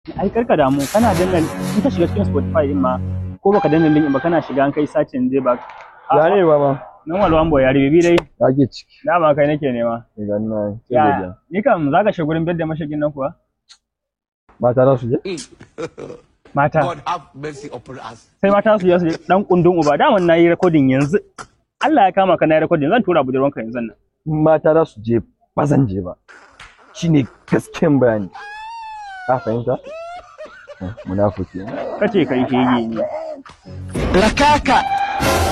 ai karka damu kana danna in ka shiga cikin Spotify din ma ko baka danna link ba kana shiga an kai sacin zai ba Ya ne ba ma? nan walwan boy yari bibi dai Ake ciki. dama kai nake nema Ga nan sai ya godiya. ni kam zaka shiga gurin bedda mashigin nan kuwa Mata za su je? mata God have mercy upon us. sai mata su je su dan kundin uba daman nayi recording yanzu Allah ya kama ka nayi recording zan tura budurwanka yanzu nan Mata za su je ba zan je ba. Shine gaskiyan bayani. Ka fahimta? Munafiki. kace kai shege ne Rakaka.